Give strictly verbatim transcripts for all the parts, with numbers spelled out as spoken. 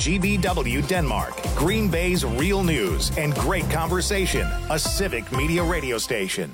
G B W Denmark, Green Bay's real news and great conversation, a Civic Media radio station.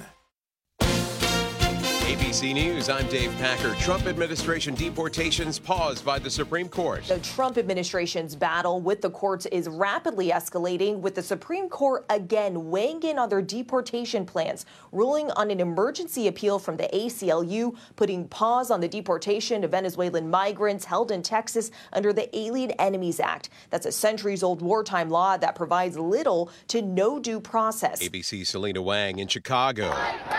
A B C News, I'm Dave Packer. Trump administration deportations paused by the Supreme Court. The Trump administration's battle with the courts is rapidly escalating, with the Supreme Court again weighing in on their deportation plans, ruling on an emergency appeal from the A C L U, putting pause on the deportation of Venezuelan migrants held in Texas under the Alien Enemies Act. That's a centuries-old wartime law that provides little to no due process. A B C's Selena Wang in Chicago.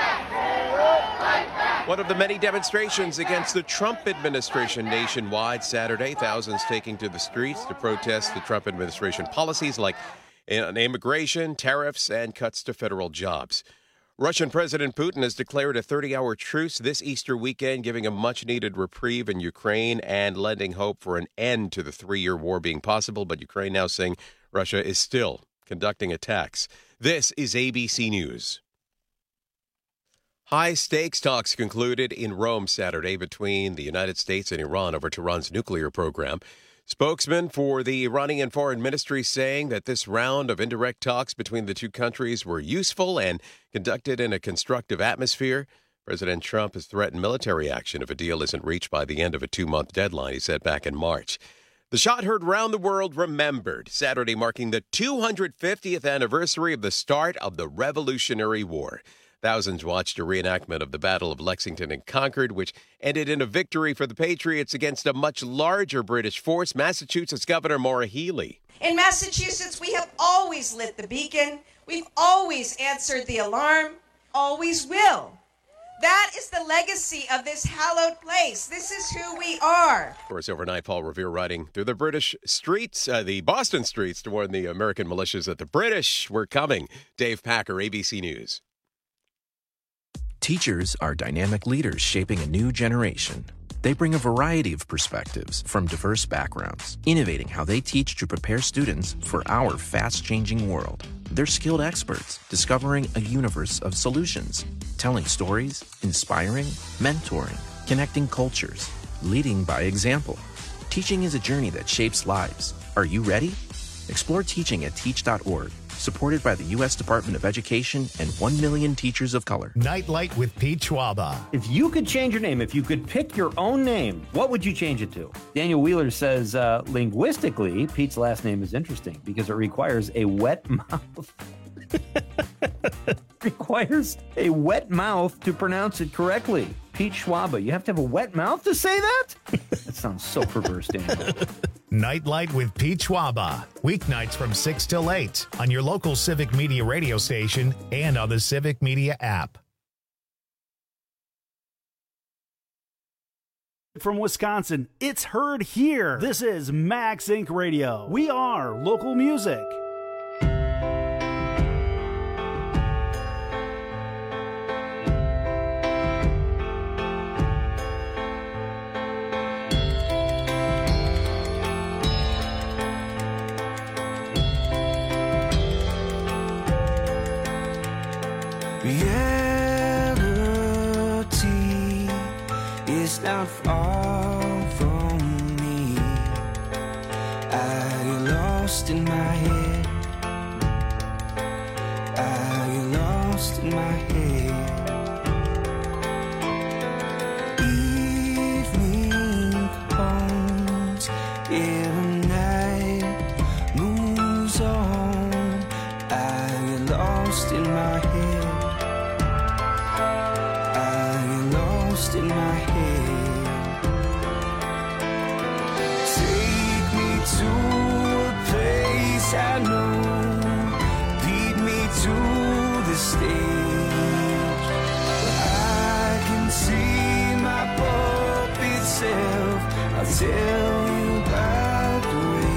One of the many demonstrations against the Trump administration nationwide Saturday. Thousands taking to the streets to protest the Trump administration policies like immigration, tariffs, and cuts to federal jobs. Russian President Putin has declared a thirty-hour truce this Easter weekend, giving a much-needed reprieve in Ukraine and lending hope for an end to the three-year war being possible. But Ukraine now saying Russia is still conducting attacks. This is A B C News. High-stakes talks concluded in Rome Saturday between the United States and Iran over Tehran's nuclear program. Spokesman for the Iranian Foreign Ministry saying that this round of indirect talks between the two countries were useful and conducted in a constructive atmosphere. President Trump has threatened military action if a deal isn't reached by the end of a two-month deadline, he said back in March. The shot heard round the world remembered, Saturday marking the two hundred fiftieth anniversary of the start of the Revolutionary War. Thousands watched a reenactment of the Battle of Lexington and Concord, which ended in a victory for the Patriots against a much larger British force, Massachusetts Governor Maura Healey. In Massachusetts, we have always lit the beacon. We've always answered the alarm, always will. That is the legacy of this hallowed place. This is who we are. Of course, overnight, Paul Revere riding through the British streets, uh, the Boston streets, to warn the American militias that the British were coming. Dave Packer, A B C News. Teachers are dynamic leaders shaping a new generation. They bring a variety of perspectives from diverse backgrounds, innovating how they teach to prepare students for our fast-changing world. They're skilled experts, discovering a universe of solutions, telling stories, inspiring, mentoring, connecting cultures, leading by example. Teaching is a journey that shapes lives. Are you ready? Explore teaching at teach dot org. Supported by the U S Department of Education and one million teachers of color. Nightlight with Pete Schwaba. If you could change your name, if you could pick your own name, what would you change it to? Daniel Wheeler says, uh, linguistically, Pete's last name is interesting because it requires a wet mouth. requires a wet mouth to pronounce it correctly. Pete Schwaba. You have to have a wet mouth to say that? That sounds so perverse, Daniel. Nightlight with Pete Schwaba. Weeknights from six till eight on your local Civic Media radio station and on the Civic Media app. From Wisconsin, it's heard here. This is Max Incorporated. Radio. We are local music. Reality is not far from me. I get lost in my head. I get lost in my head. Evening comes, every night moves on. I get lost in my head. In my head, take me to a place I know, lead me to the stage where I can see my puppet self. I'll tell you about the way.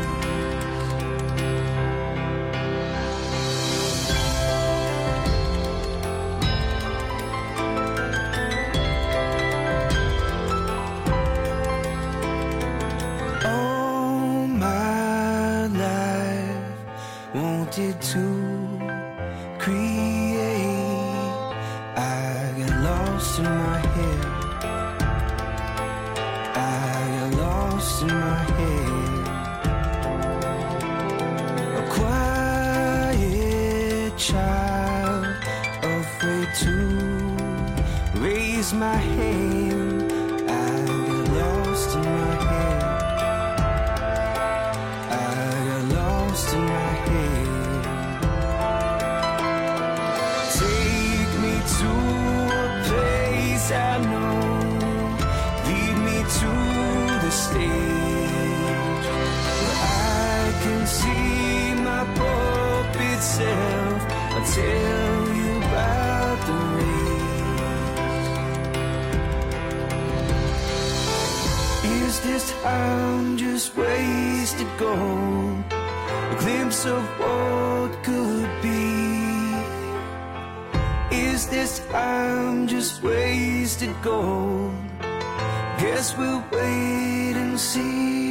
Wanted to create, I got lost in my head. I got lost in my head. to raise my hand. I got lost in my head. I got lost in my head. Take me to a place I know. Lead me to the stage where I can see my puppet self. I'll tell you about the race. Is this time just wasted gold? A glimpse of what could be. Is this time just wasted gold? Guess we'll wait and see.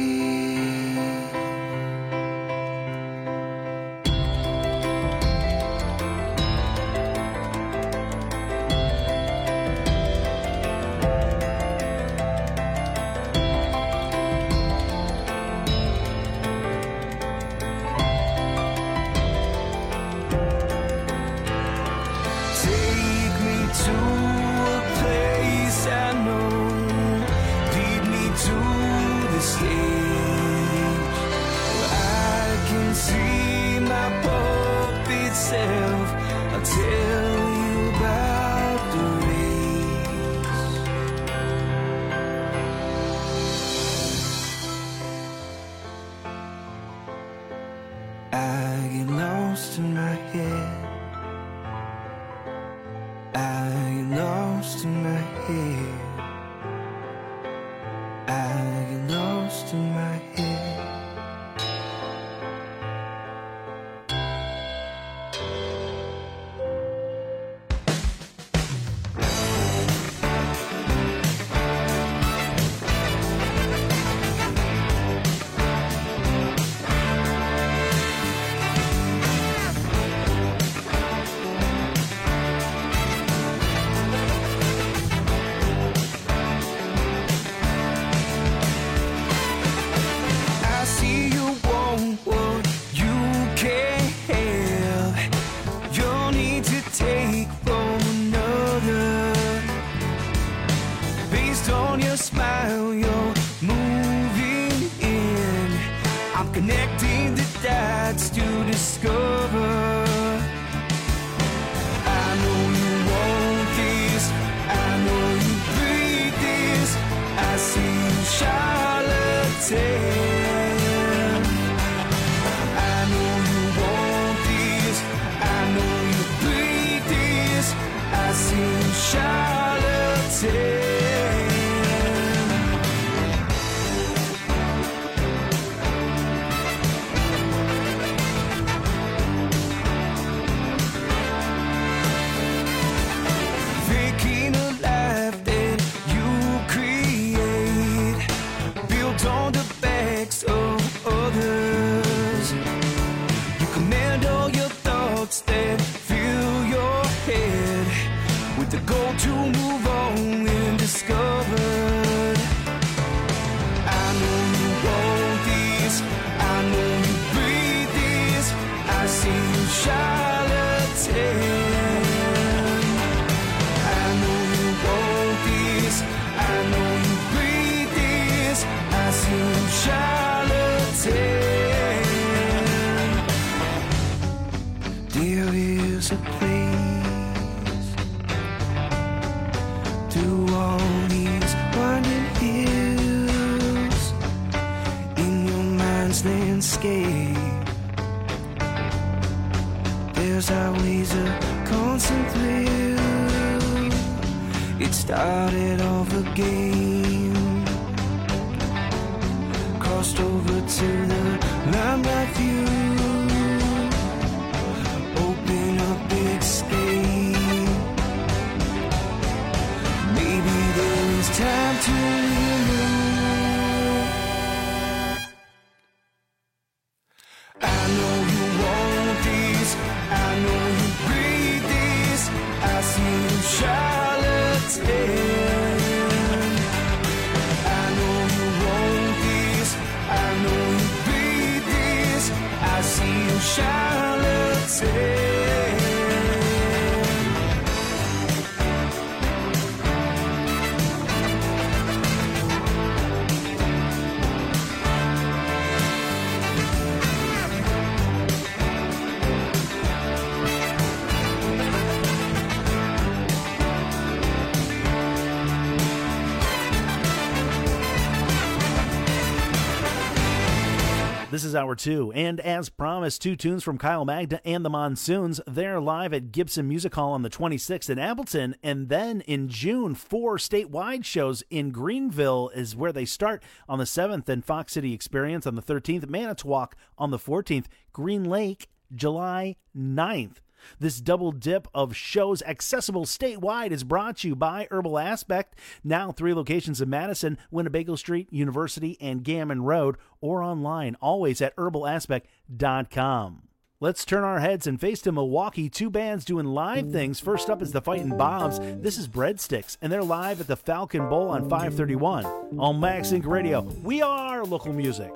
This is hour two, and as promised, two tunes from Kyle Magda and the Monsoons. They're live at Gibson Music Hall on the twenty-sixth in Appleton, and then in June, four statewide shows in Greenville is where they start on the seventh, and Fox City Experience on the thirteenth, Manitowoc on the fourteenth, Green Lake July ninth. This double dip of shows accessible statewide is brought to you by Herbal Aspect. Now three locations in Madison, Winnebago Street, University, and Gammon Road, or online, always at herbal aspect dot com. Let's turn our heads and face to Milwaukee. Two bands doing live things. First up is the Fightin' Bobs. This is Breadsticks, and they're live at the Falcon Bowl on five thirty-one. On Max Inc Radio, we are local music.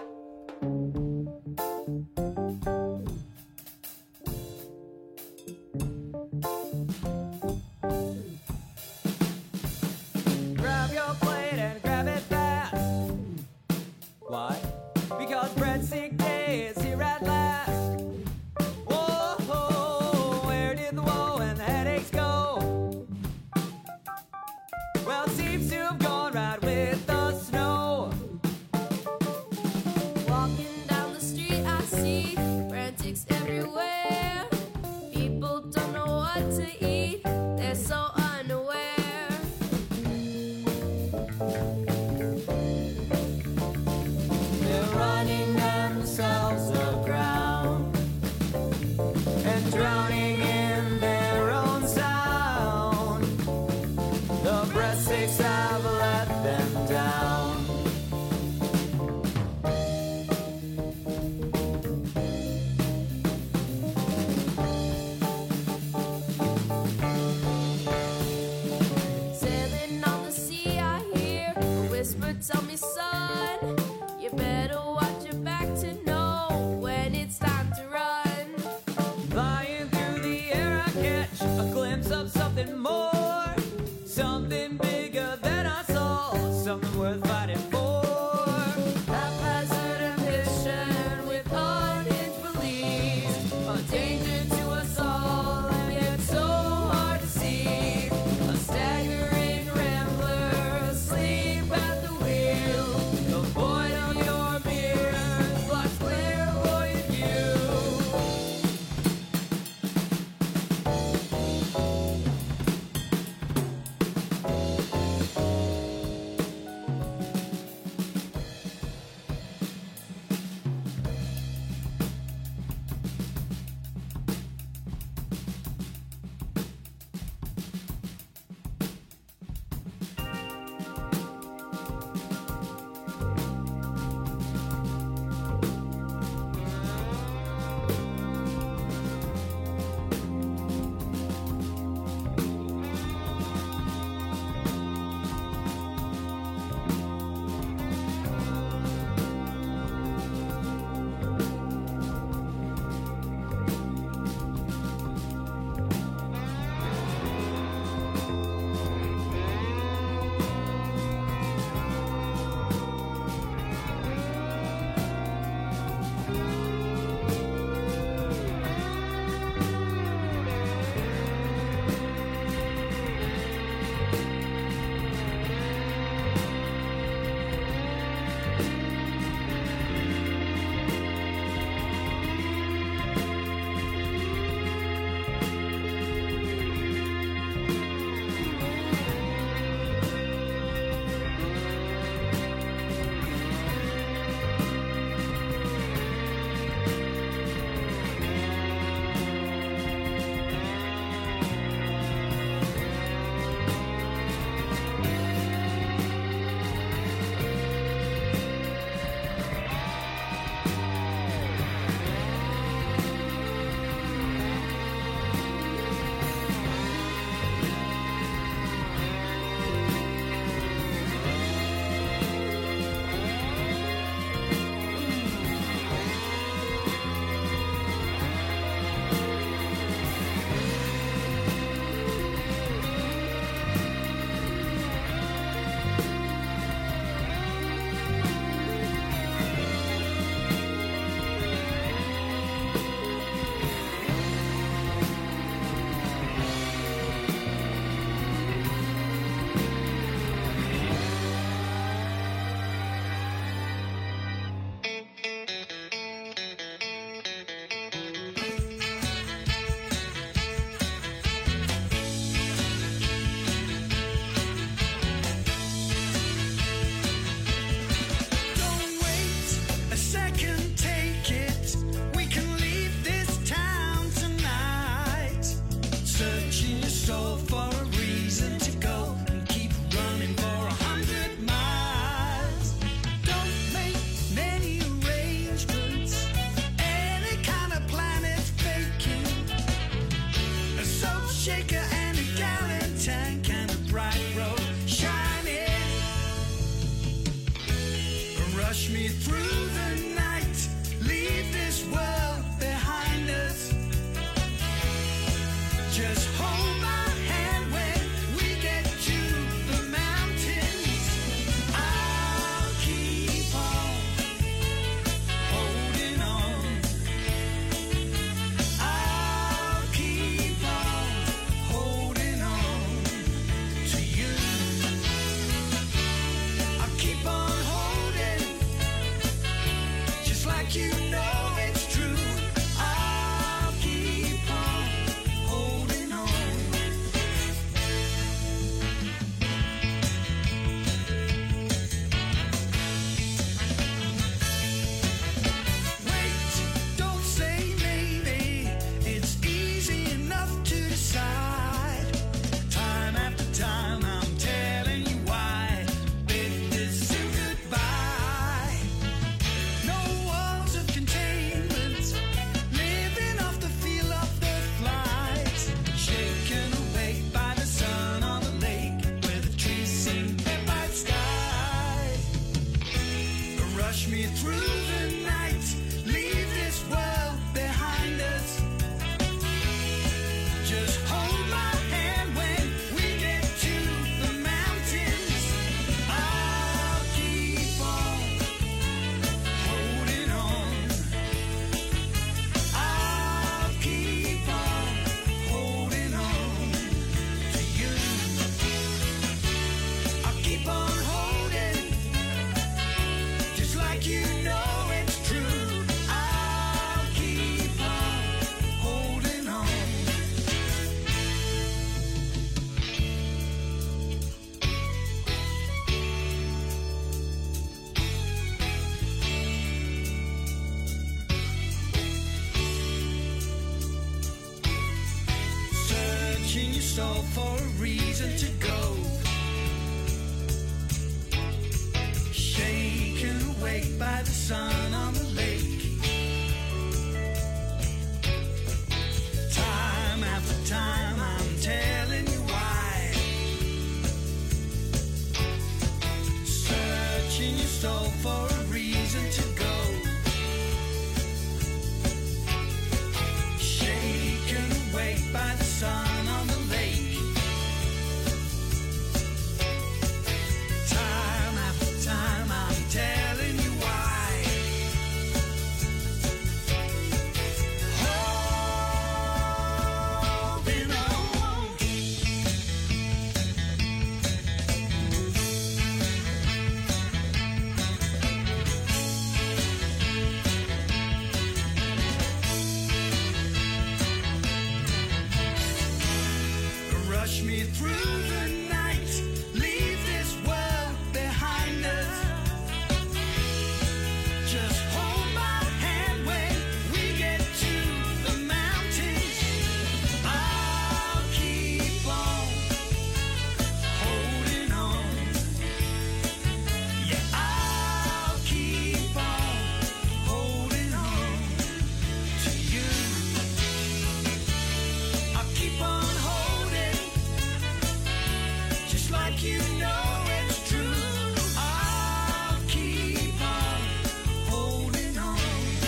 Grab your plate and grab it fast. Why? Because breadstick day is here at last. Whoa, whoa, where did the woe and the headaches go? Well, it seems to have gone right with the snow. Walking down the street, I see frantics everywhere. People don't know what to eat, they're so unaware. They're running themselves aground. soul for a reason to go. Shaken awake by the sun on the lake. Time after time I'm telling you why. Searching your soul for a reason to go. Shaken awake by the sun on the lake. Time after time I'm telling you why. Holding on. Rush me through the night, leave this world behind us. Just hold my hand when we get to the mountains. I'll keep on holding on. Yeah, I'll keep on holding on to you. I'll keep on holding, just like you know it's true. I'll keep on holding on.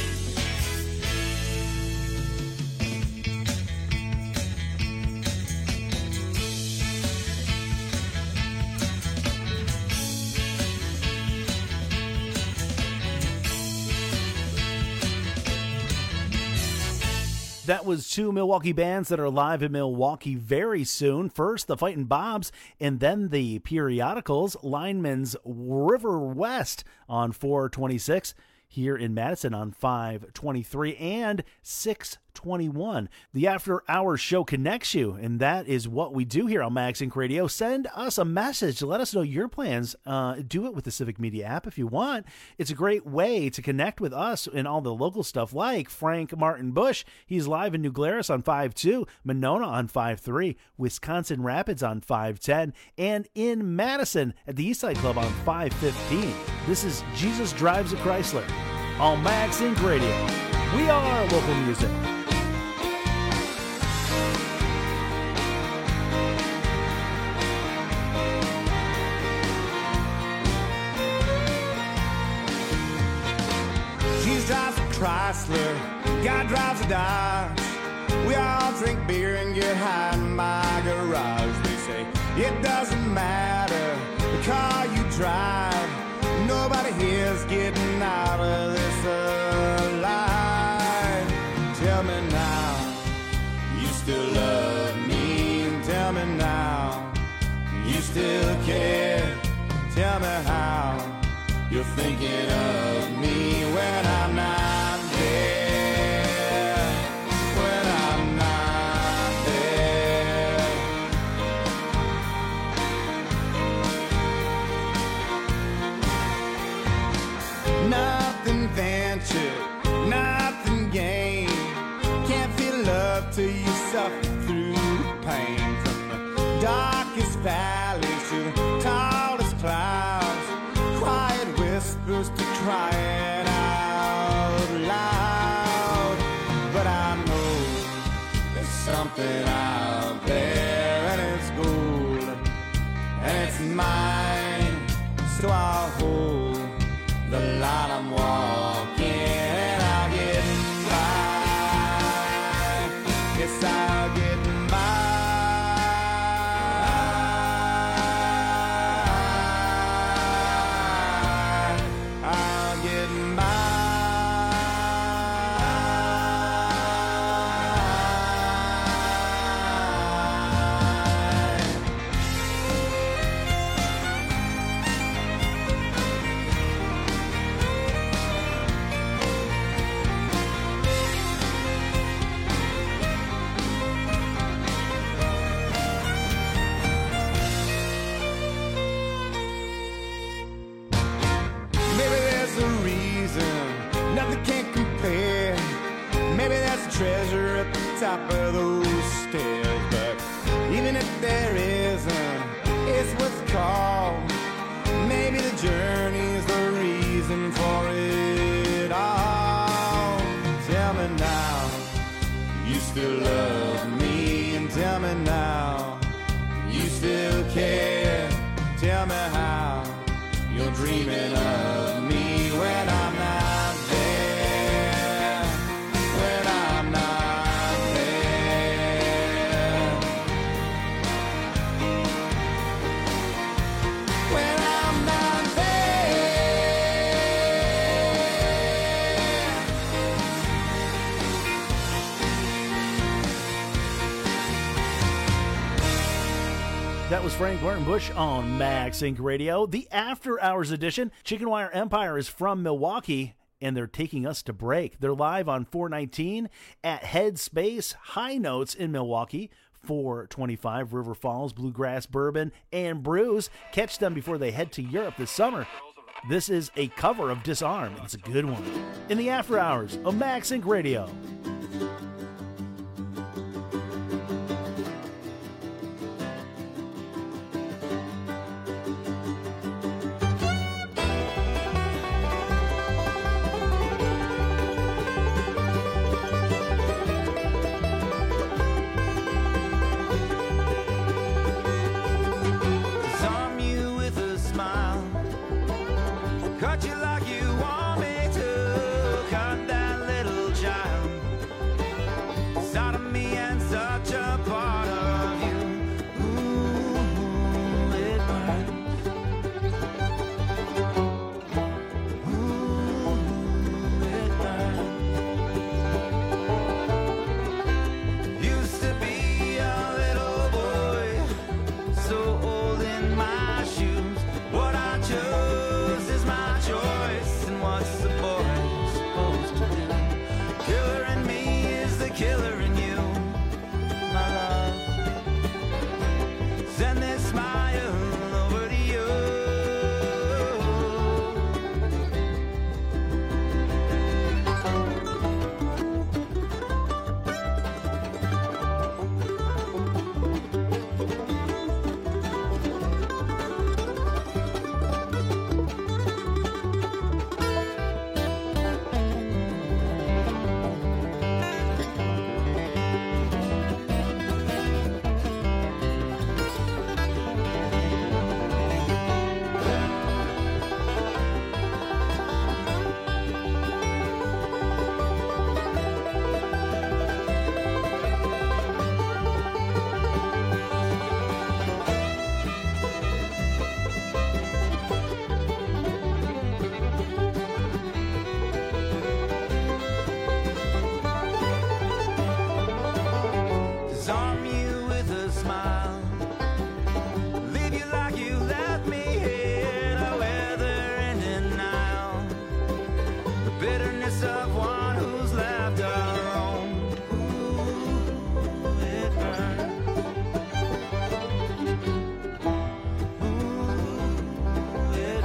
That was two Milwaukee bands that are live in Milwaukee very soon. First, the Fightin' Bobs, and then the Periodicals, Lineman's River West on four twenty-six, here in Madison on five twenty-three and six twenty-one. The After Hours Show connects you, and that is what we do here on MagSync Radio. Send us a message. Let us know your plans. Uh, do it with the Civic Media app if you want. It's a great way to connect with us and all the local stuff, like Frank Martin Bush. He's live in New Glarus on five two, Monona on five three, Wisconsin Rapids on five ten, and in Madison at the Eastside Club on five fifteen. This is Jesus Drives a Chrysler on MagSync Radio. We are local music. Jesus drives a Chrysler, God drives a Dodge. We all drink beer and get high in my garage. They say it doesn't matter the car you drive. Nobody here's getting out of this alive. Tell me now, you still love me. Tell me now, you still care. Tell me how you're thinking of me when I'm not there. When I'm not there. Nothing ventured, nothing gained. Can't feel love till you suffer through pain. From the darkest valleys to the tallest clouds, quiet whispers to crying out loud. But I know there's something out there, and it's gold, and it's mine. So I'll hold the line I'm walking, and I'll get by. Yes, I'll get by. I'll get by. treasure at the top of those stairs. But even if there isn't. It's what's called. Maybe the journey's the reason for it all. Tell me now, you still love me, and tell me now, you still care. Tell me how you're dreaming of me when I'm not there. When I'm not there. When I'm not That was Frank Bush on Max Inc Radio. The After Hours edition. Chicken Wire Empire is from Milwaukee, and they're taking us to break. They're live on four nineteen at Headspace High Notes in Milwaukee. four twenty-five River Falls, Bluegrass, Bourbon, and Brews. Catch them before they head to Europe this summer. This is a cover of Disarm. It's a good one. In the After Hours of Max Inc Radio. Disarm you with a smile. Cut you like you want me to. Cut that little child. Side of me and such a part of you. Ooh, it burns. Ooh, it burns. Used to be a little boy, so old in my shoes. What I chose is my choice, and what's the boy supposed to do? Killer in me is the killer in you, my love. Send this smile over to you. Disarm you with a smile. Leave you like you left me here. No weather in denial. The bitterness of one who's left alone. Ooh, it burns. Ooh, it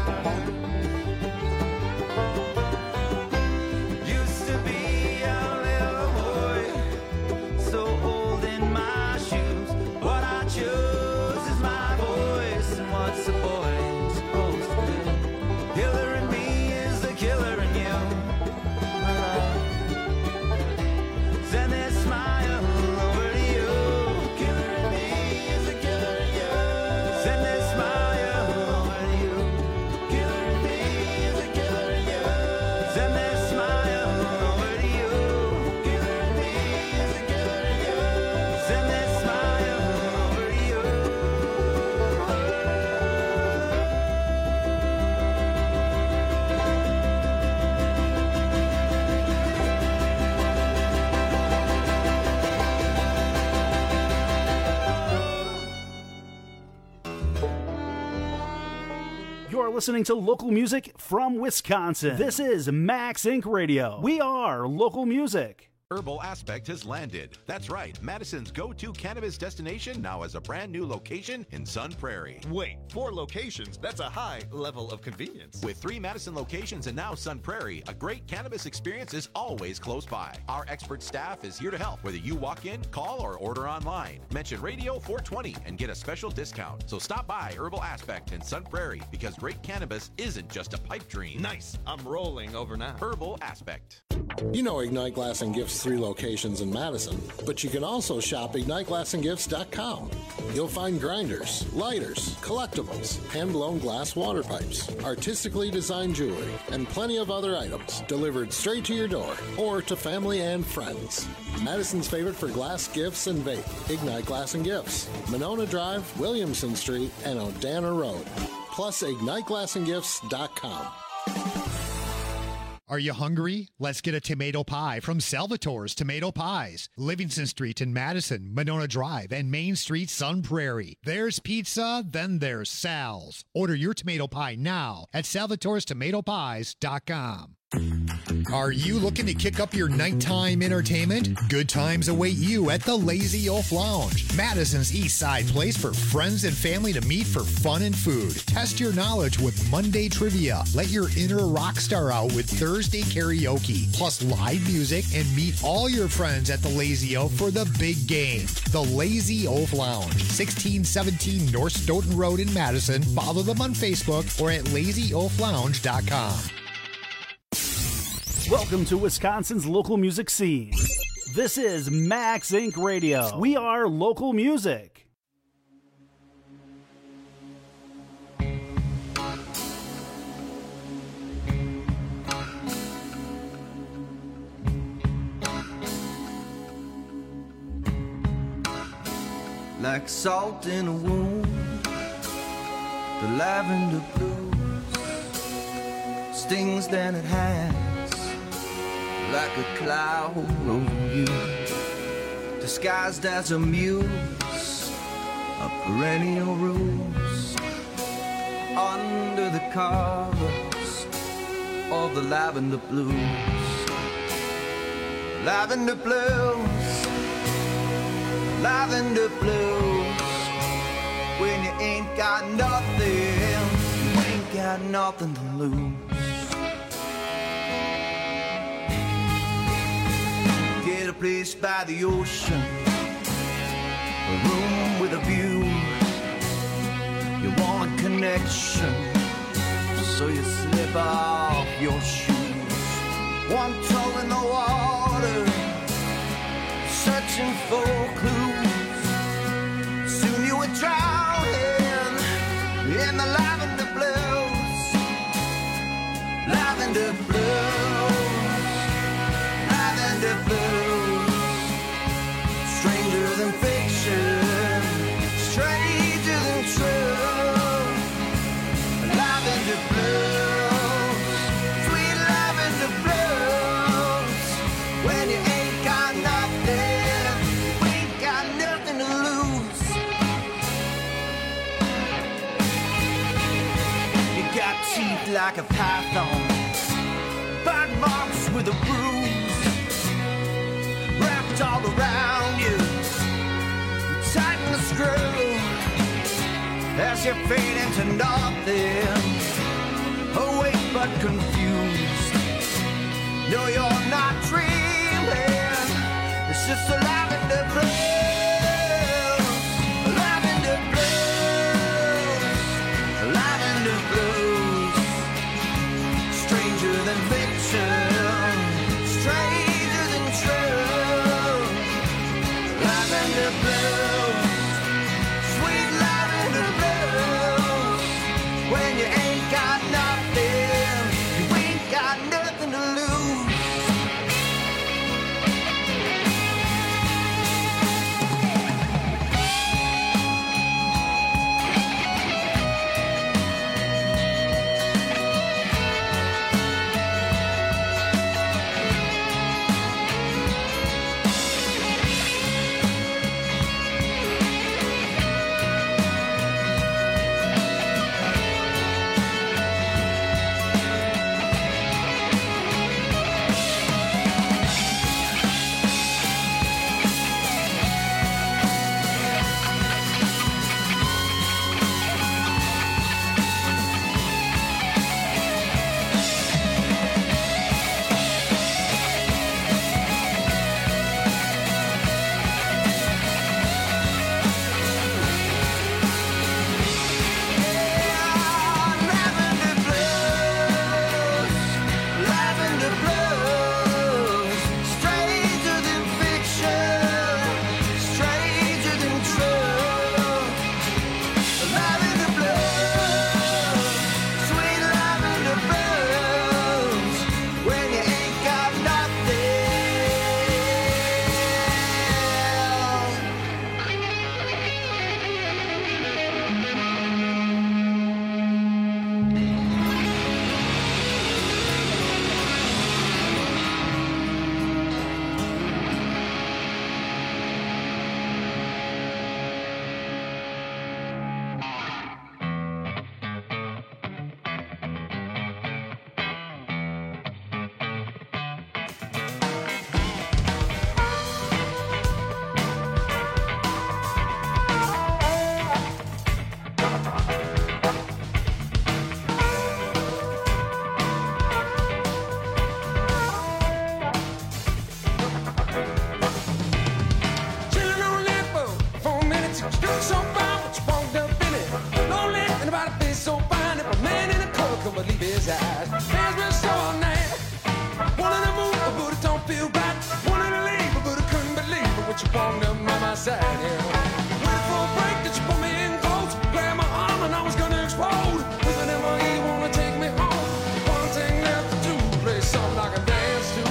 burns. Used to be a little boy, so old in my shoes. What I choose is my voice, and what's a boy supposed to do? Killer in me is the killer in you, my love. Send this smile over to you. Killer in me is the killer in you. Send this smile over to you. Killer in me is the killer in you. Send this smile over to you. Killer in me is the killer in you. Send this smile over to you. You're listening to local music from Wisconsin. This is Max Inc Radio. We are local music. Herbal Aspect has landed. That's right, Madison's go-to cannabis destination now has a brand new location in Sun Prairie. Wait, four locations? That's a high level of convenience. With three Madison locations and now Sun Prairie, a great cannabis experience is always close by. Our expert staff is here to help, whether you walk in, call, or order online. Mention Radio four twenty and get a special discount. So stop by Herbal Aspect in Sun Prairie, because great cannabis isn't just a pipe dream. Nice. I'm rolling over now. Herbal Aspect. You know Ignite Glass and Gifts three locations in Madison, but you can also shop ignite glass and gifts dot com. You'll find grinders, lighters, collectibles, hand-blown glass water pipes, artistically designed jewelry, and plenty of other items delivered straight to your door or to family and friends. Madison's favorite for glass gifts and vape, Ignite Glass and Gifts, Monona Drive, Williamson Street, and Odana Road. Plus ignite glass and gifts dot com. Are you hungry? Let's get a tomato pie from Salvatore's Tomato Pies. Livingston Street in Madison, Monona Drive, and Main Street, Sun Prairie. There's pizza, then there's Sal's. Order your tomato pie now at salvatores tomato pies dot com. Are you looking to kick up your nighttime entertainment? Good times await you at the Lazy Oaf Lounge, Madison's East Side place for friends and family to meet for fun and food. Test your knowledge with Monday trivia. Let your inner rock star out with Thursday karaoke, plus live music, and meet all your friends at the Lazy Oaf for the big game. The Lazy Oaf Lounge, sixteen seventeen North Stoughton Road in Madison. Follow them on Facebook or at lazy oaf lounge dot com. Welcome to Wisconsin's local music scene. This is Max Incorporated. Radio. We are local music. Like salt in a wound, the lavender blues stings than it has, like a cloud over you, disguised as a muse of perennial rose, under the covers of the lavender blues. Lavender blues, lavender blues. When you ain't got nothing, you ain't got nothing to lose. Get a place by the ocean, a room with a view. You want a connection, so you slip off your shoes. One toe in the water, searching for clues. Soon you were drowning in the lavender blues. Lavender blues, lavender blues. Stranger than fiction, stranger than true. Lavender blues, sweet lavender blues. When you ain't got nothing, we ain't got nothing to lose. You got teeth like a python, bite marks with a bruise, wrapped all around you. You tighten the screw as you fade into nothing, awake but confused. No, you're not dreaming, it's just a lavender blues, lavender blues, lavender blues. Stranger than fiction, stranger than true. Lavender blues, sweet lavender blues. When you ain't got nothing, you ain't got nothing to lose. side, yeah. Waited for a break that you put me in close. Grabbed my arm and I was gonna explode. Listen to my ear, wanna take me home. One thing left to do, play something I can dance to.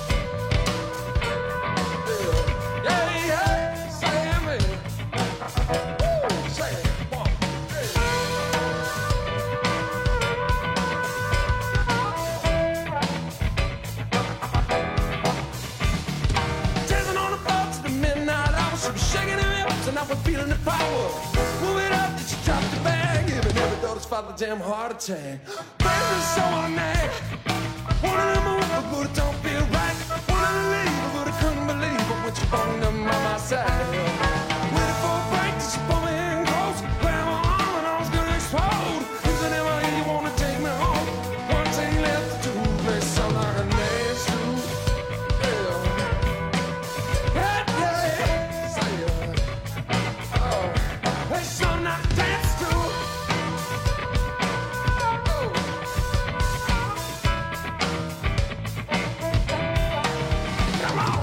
Yeah, yeah, yeah. Say me. Woo, say it. One, dancing on the floor to the midnight hour. She was shaking her hips and I was feeling the power. Move it up, did you drop the bag? Even every daughter's father damn heart attack. Baby, so I nag. Wanted to move, but Buddha don't feel right. Wanted to leave, but Buddha couldn't believe it when she bunged them by my side. Waited for a break, did she pull me in close? Grabbed my arm and I was gonna explode. Listen to my ear, you wanna take me home. One thing left to do, play something I can dance to. Yeah. Yeah, yeah. Say it. Oh. Play something I can dance to. Come on.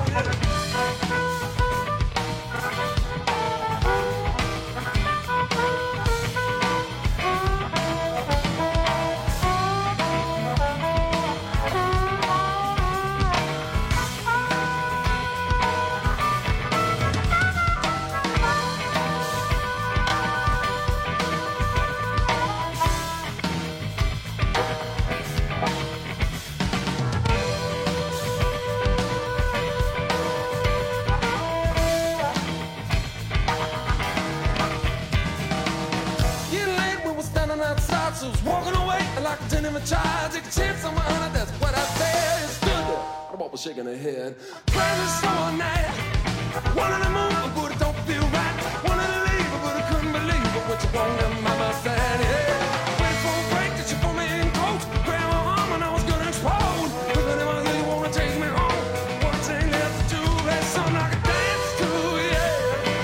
Getting late, we were standing outside, so I was walking away like I didn't even try. Take a chance on my honor, that's what I said. And stood there, the ball was shaking her head. Crazy summer night, wanted to move, but Buddha don't feel right. Wanted to leave, but Buddha couldn't believe it when you walked them by my side. Yeah. Waited for a break, that you put me in close. Grabbed my arm and I was gonna explode. Looking at my ear, you wanna take me home. One thing left to do, that's something I can dance to, yeah.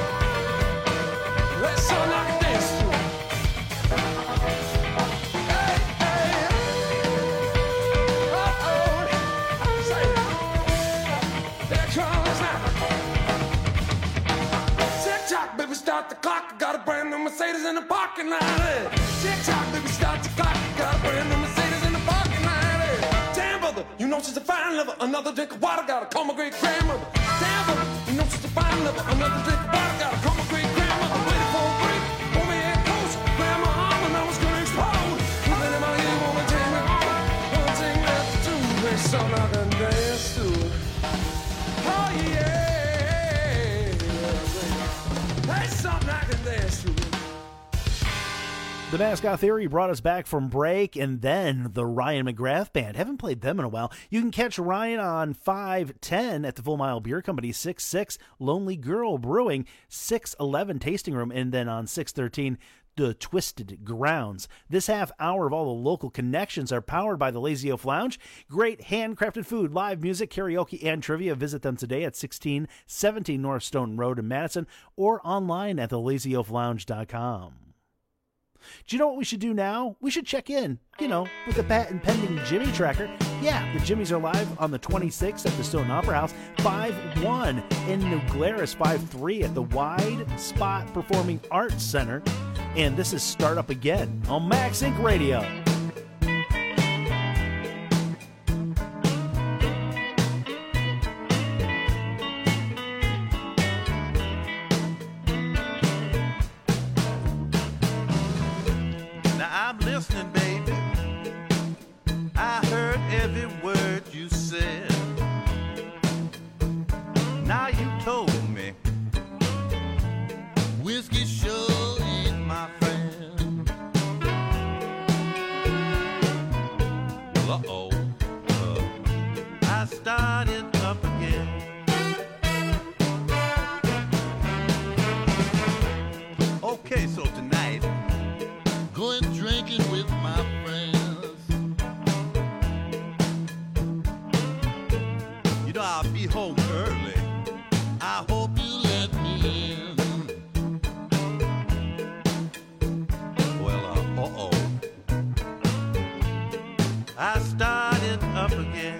That's something I can dance to. Hey, hey. Uh-oh. Say it. There it comes now. Tick-tock, baby, start the clock. I got a brand new Mercedes in the parking lot. Hey. Tick-tock, baby, start the clock. I got a brand new Mercedes in the parking lot. Hey. Damn, brother, you know she's a fine lover. Another drink of water, gotta call my great grandmother. Damn, brother, you know she's a fine lover. Another drink of water, gotta call my great grandmother. Waited for a break, pull me in close. Grabbed my arm and I was gonna explode. Looking at my ear, wanna take me home. One thing left to do, there's something I can dance to. Oh yeah, there's something I can dance to. The Mascot Theory brought us back from break, and then the Ryan McGrath Band. Haven't played them in a while. You can catch Ryan on five ten at the Full Mile Beer Company, six six Lonely Girl Brewing, six eleven Tasting Room, and then on six thirteen the Twisted Grounds. This half hour of all the local connections are powered by the Lazy Oaf Lounge. Great handcrafted food, live music, karaoke, and trivia. Visit them today at sixteen seventeen North Stone Road in Madison or online at the lazy oaf lounge dot com. Do you know what we should do now? We should check in, you know, with the patent pending Jimmy Tracker. Yeah, the Jimmys are live on the twenty-sixth at the Stone Opera House, five one in New Glarus, five three at the Wide Spot Performing Arts Center. And this is Start Up Again on Max Inc Radio. I'm listening, baby. I heard every word you said. Now you told me whiskey sure ain't my friend. Well, uh-oh. Uh, I started up again. Okay, so tonight going drinking with my friends. You know, I'll be home early. I hope you let me in. Well, uh, uh-oh. I started up again.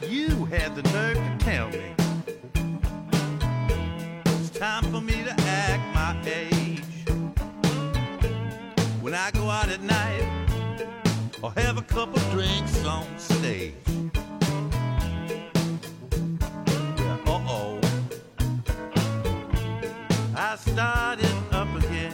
you had the nerve to tell me it's time for me to act my age. When I go out at night or have a couple drinks on stage. Yeah, uh-oh, I started up again.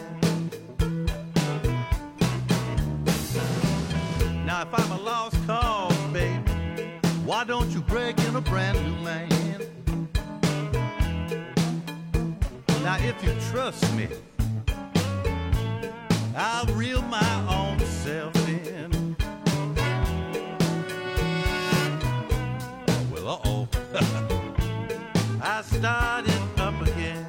Now if I'm a lost cause, baby, why don't you break in a brand new man? Now if you trust me, I'll reel my own self in. Well, uh-oh, I started up again.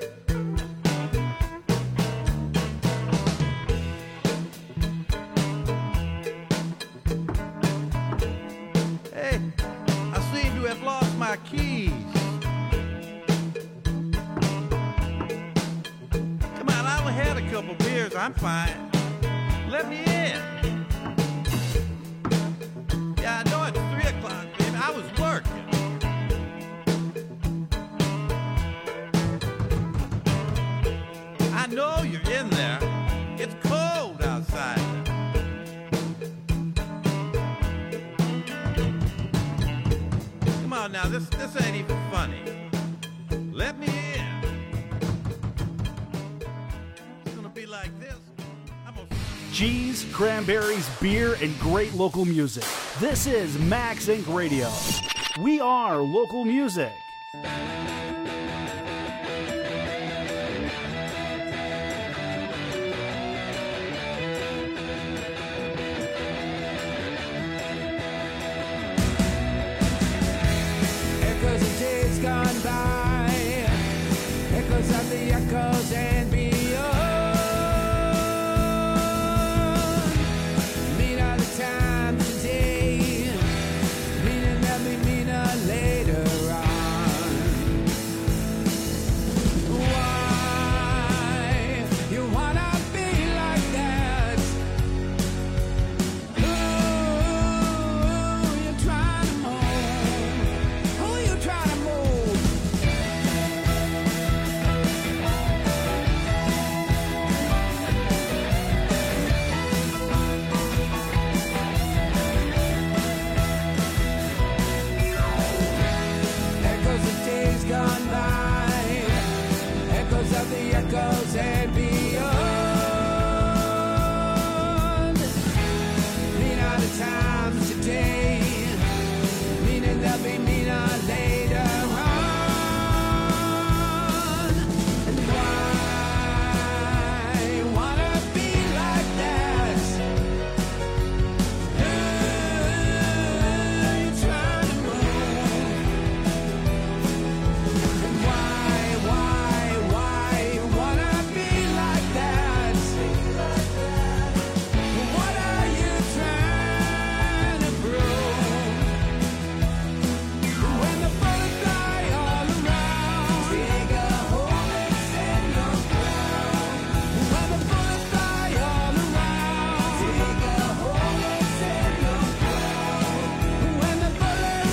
Hey, I seem to have lost my keys. Come on, I only had a couple beers, I'm fine. Let me in. Yeah, I know it's three o'clock, baby. I was working. I know you're in there. It's cold outside. Come on now, this this ain't even funny. Let me in. It's gonna be like this. Cheese, cranberries, beer, and great local music. This is Max Incorporated. Radio. We are local music. Echoes of days gone by, echoes of the echoes and beyond. Mean all the time today, meaning that we mean a later on. Why you wanna be like that? Who you trying to move? Who you trying to move? Echoes of days gone by, echoes of the echoes and beyond. Mean all the times today, meaning they'll be meaner later on. And why wanna be like that? Who you trying to move? And why, why, why wanna be like that? What are you trying to prove? When the bullets fly all around, dig a hole and send your ground. When the bullets fly all around, dig a hole and send your ground. When the bullets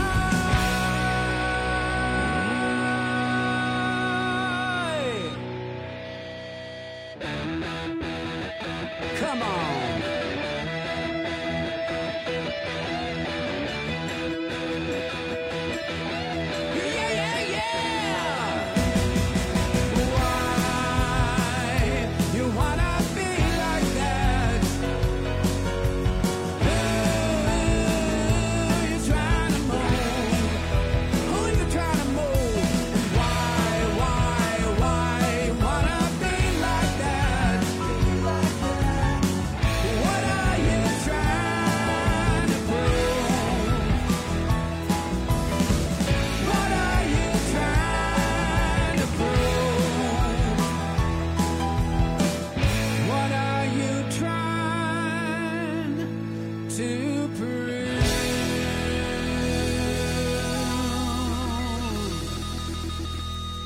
fly. Come on. Yeah, yeah, yeah. Why you wanna be like that? Who you trying to move? Who you trying to move? Why, why, why wanna be like that? Who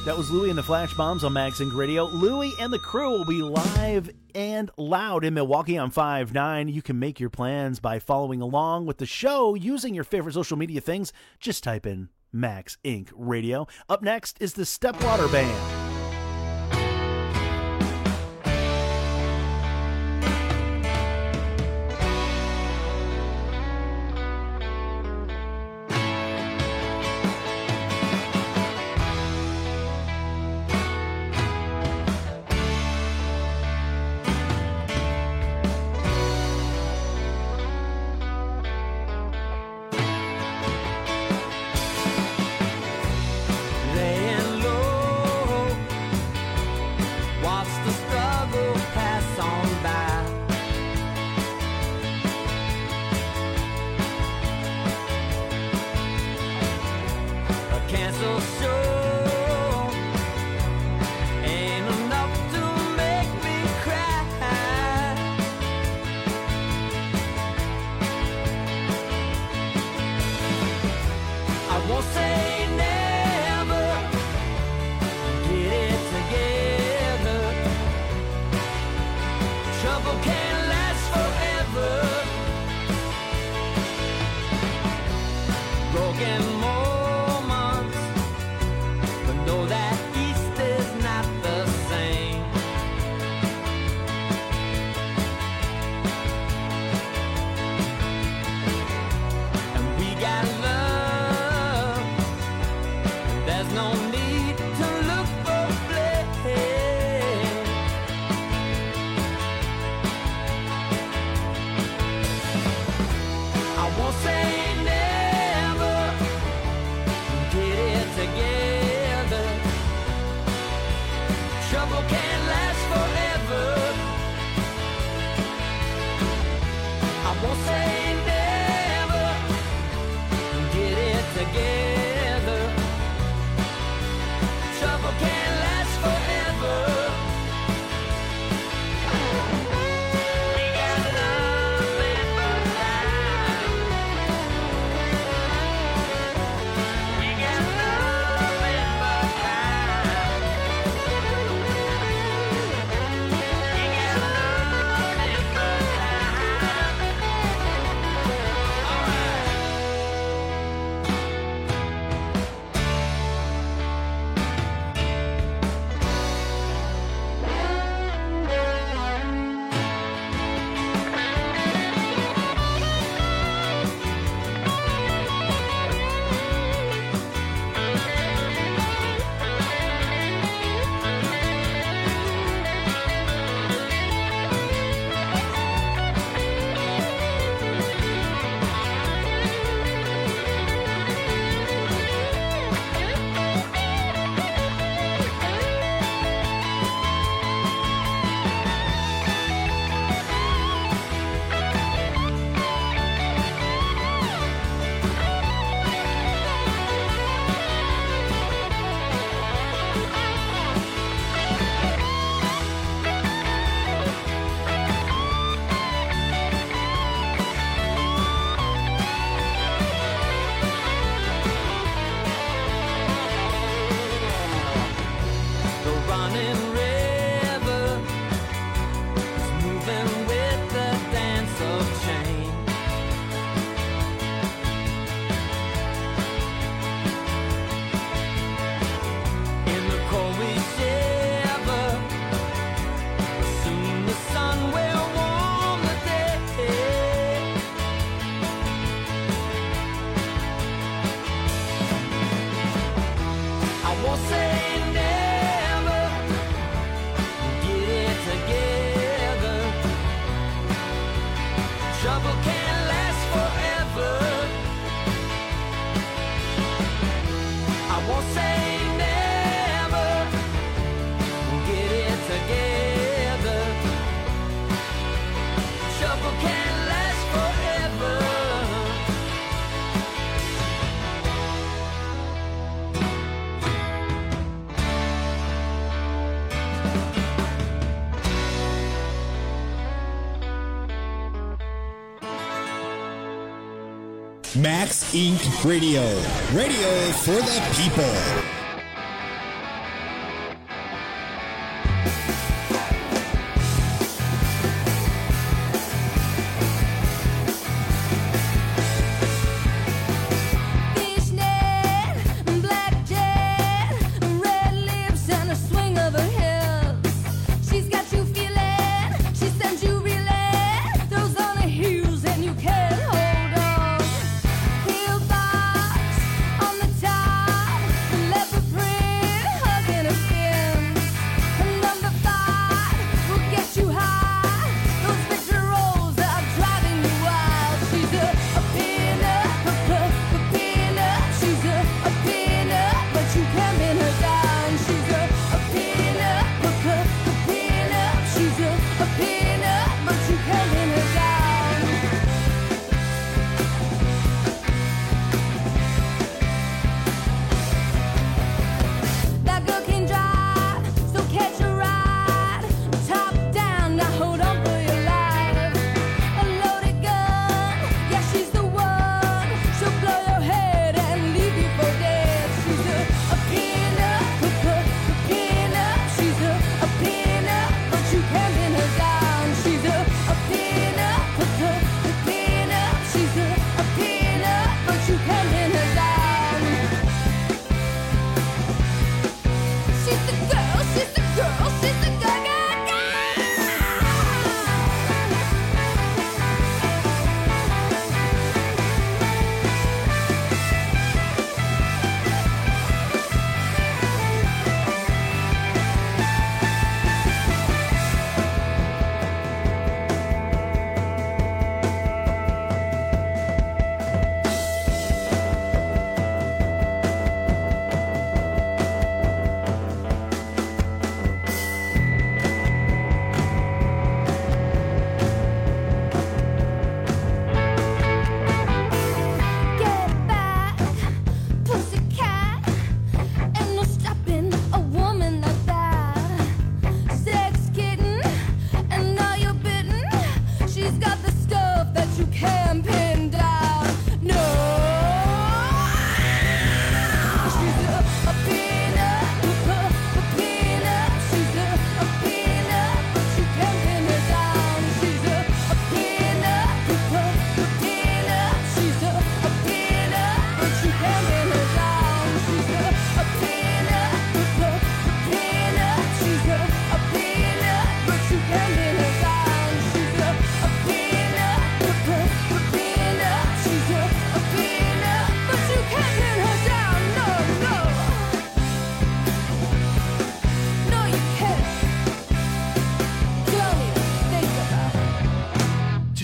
That was Louie and the Flash Bombs on Max Inc Radio. Louie and the crew will be live and loud in Milwaukee on five nine. You can make your plans by following along with the show using your favorite social media things. Just type in Max Inc Radio. Up next is the Stepwater Band. Laying low, watch the struggle pass on by. A canceled show ain't enough to make me cry. I won't say never, get it together. Trouble can't last forever. Broken moments, but know that east is not the same. And we got love, there's no need to look for blame. I won't say never, get it together. Trouble can't last forever. I won't say never, get it together. Trouble can't last forever. We got love in the time. We got love in the time. We got love in the time. All right. The running river is moving with the dance of change. In the cold we shiver, soon the sun will warm the day. I won't say never, get it together. Trouble can't last forever. I won't say never, get it together. Trouble can't last forever. Max Inc Radio. Radio for the people.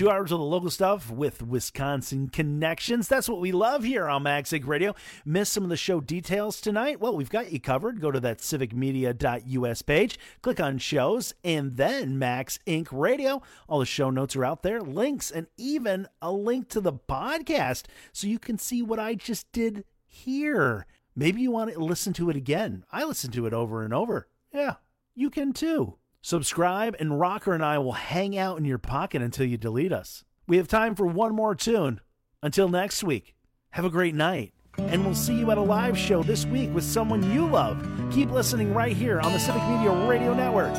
Two hours of the local stuff with Wisconsin connections. That's what we love here on Maxig Radio. Miss some of the show details tonight? Well, we've got you covered. Go to that civic media dot U S page, click on shows, and then Max Incorporated. Radio. All the show notes are out there, links, and even a link to the podcast so you can see what I just did here. Maybe you want to listen to it again. I listen to it over and over. Yeah, you can too. Subscribe, and Rocker and I will hang out in your pocket until you delete us. We have time for one more tune. Until next week, have a great night, and we'll see you at a live show this week with someone you love. Keep listening right here on the Civic Media Radio Network.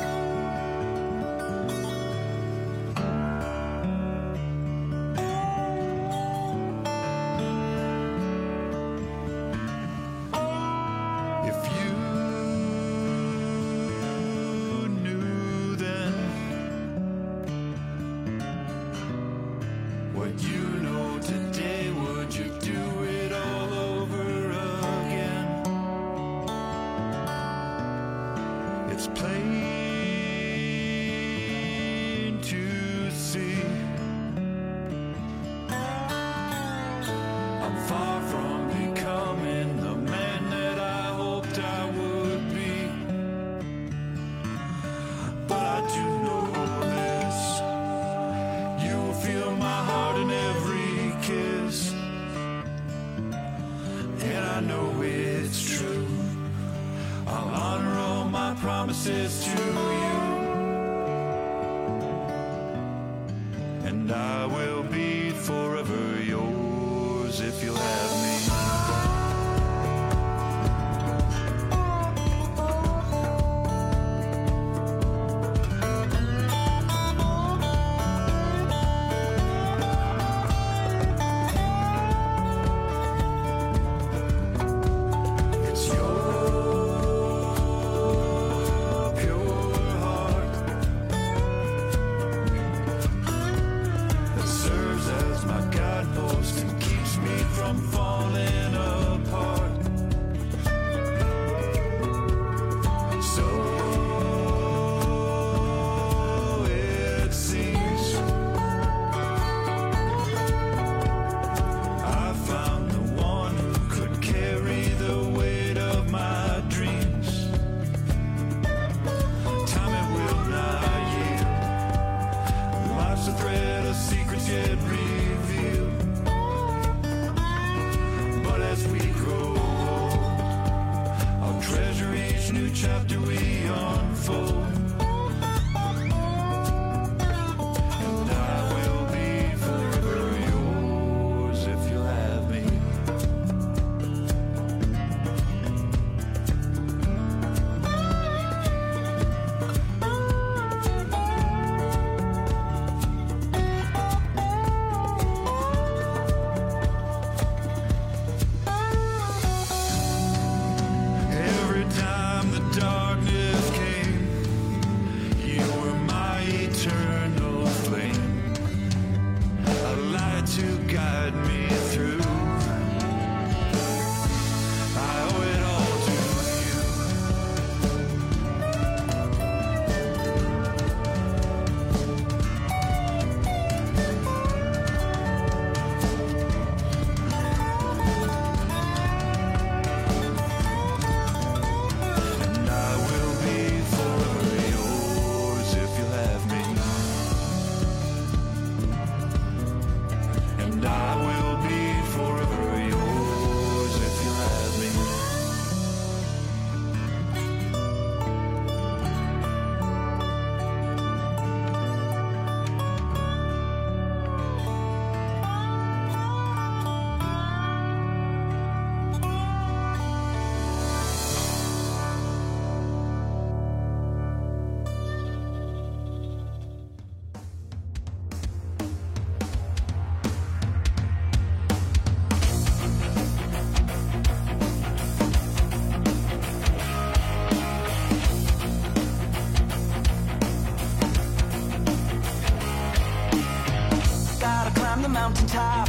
mountaintop.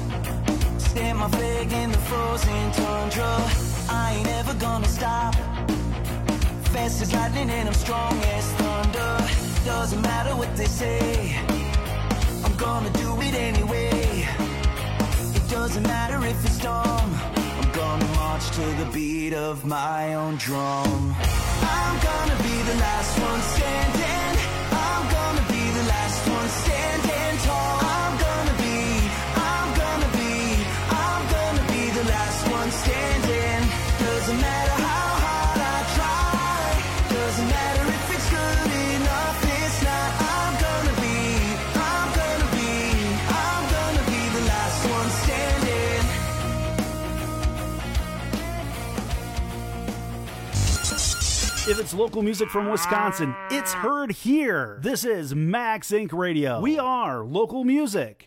Stand my flag in the frozen tundra. I ain't ever gonna stop. Fast as lightning and I'm strong as thunder. Doesn't matter what they say, I'm gonna do it anyway. It doesn't matter if it's dumb. I'm gonna march to the beat of my own drum. I'm gonna be the last one standing. I'm gonna be the last one standing tall. I'm gonna be, I'm gonna be, I'm gonna be the last one standing. Doesn't matter how hard I try. Doesn't matter if it's good enough, it's not. I'm gonna be, I'm gonna be, I'm gonna be the last one standing. If it's local music from Wisconsin, it's heard here. This is Max Inc Radio. We are local music.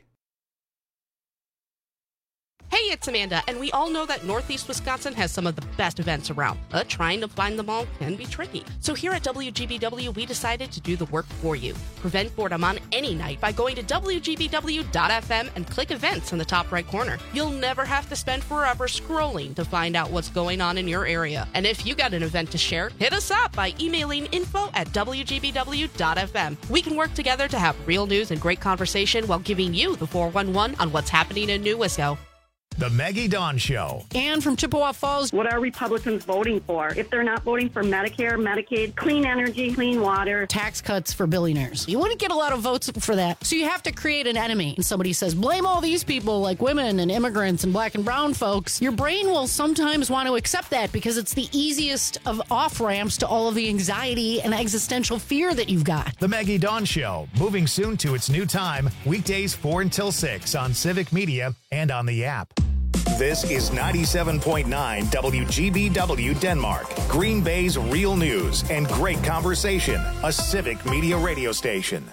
Hey, it's Amanda, and we all know that Northeast Wisconsin has some of the best events around, but trying to find them all can be tricky. So here at W G B W, we decided to do the work for you. Prevent boredom on any night by going to W G B W dot F M and click events in the top right corner. You'll never have to spend forever scrolling to find out what's going on in your area. And if you got an event to share, hit us up by emailing info at W G B W dot F M. We can work together to have real news and great conversation while giving you the four one one on what's happening in New Wisco. The Maggie Dawn Show. Ann from Chippewa Falls. What are Republicans voting for? If they're not voting for Medicare, Medicaid, clean energy, clean water, tax cuts for billionaires, you wouldn't get a lot of votes for that. So you have to create an enemy. And somebody says, blame all these people like women and immigrants and black and brown folks. Your brain will sometimes want to accept that because it's the easiest of off-ramps to all of the anxiety and existential fear that you've got. The Maggie Dawn Show, moving soon to its new time, weekdays four until six on Civic Media and on the app. This is ninety-seven point nine W G B W Denmark, Green Bay's real news and great conversation, a Civic Media radio station.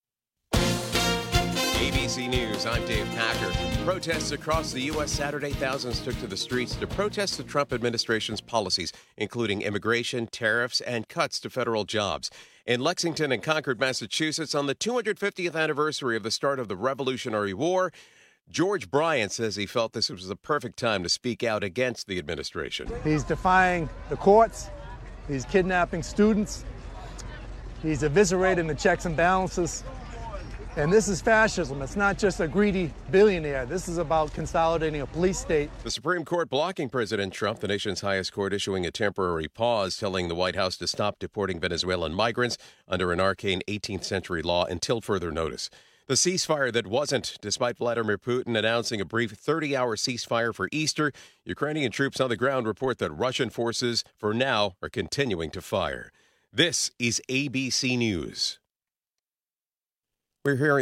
A B C News, I'm Dave Packer. Protests across the U S Saturday, thousands took to the streets to protest the Trump administration's policies, including immigration, tariffs, and cuts to federal jobs. In Lexington and Concord, Massachusetts, on the two hundred fiftieth anniversary of the start of the Revolutionary War, George Bryant says he felt this was the perfect time to speak out against the administration. He's defying the courts. He's kidnapping students. He's eviscerating the checks and balances. And this is fascism. It's not just a greedy billionaire. This is about consolidating a police state. The Supreme Court blocking President Trump, the nation's highest court issuing a temporary pause, telling the White House to stop deporting Venezuelan migrants under an arcane eighteenth century law until further notice. The ceasefire that wasn't, despite Vladimir Putin announcing a brief thirty-hour ceasefire for Easter, Ukrainian troops on the ground report that Russian forces, for now, are continuing to fire. This is A B C News. We're hearing